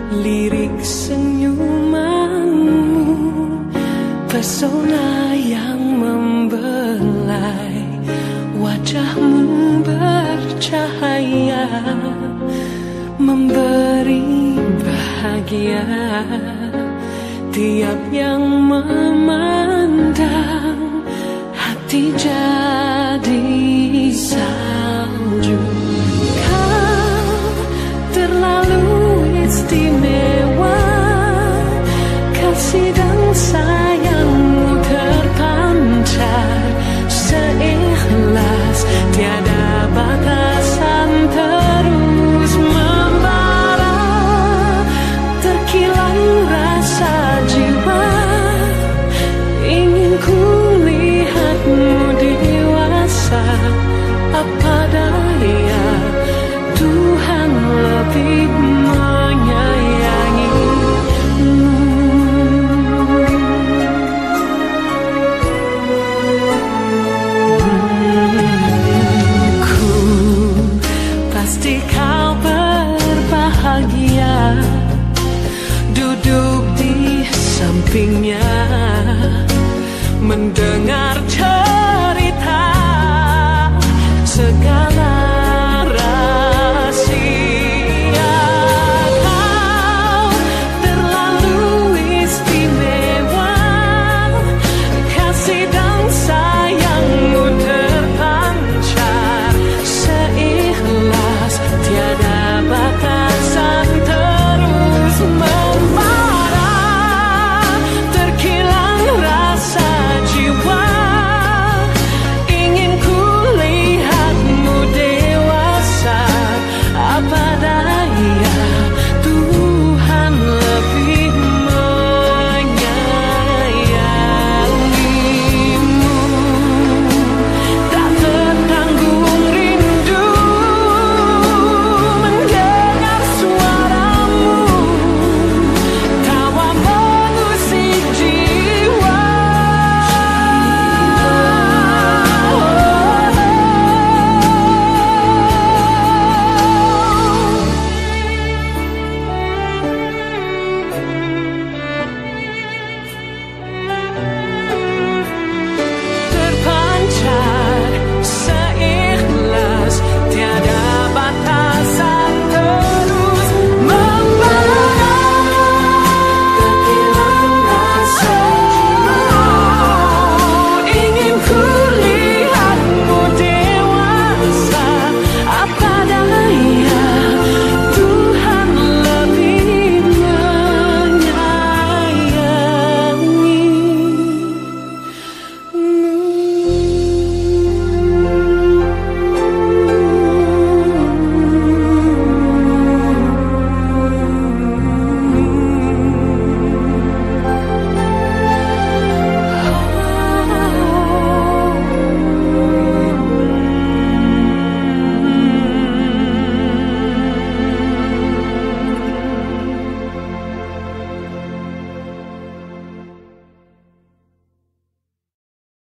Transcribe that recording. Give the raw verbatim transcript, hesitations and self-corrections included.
lirik senyumanmu, pesona yang membelai, wajahmu bercahaya, memberi bahagia. Tiap yang memandang, hati jadi salju. Kau terlalu istimewa, kasih dan sayangmu terpancar seikhlas, tiada batasan, terus membara, terkilau rasa jiwa. Ingin ku lihatmu dewasa, apa daya Tuhan lebih menyayangimu. Ku pasti kau berbahagia duduk di sampingnya, mendengar cerita segala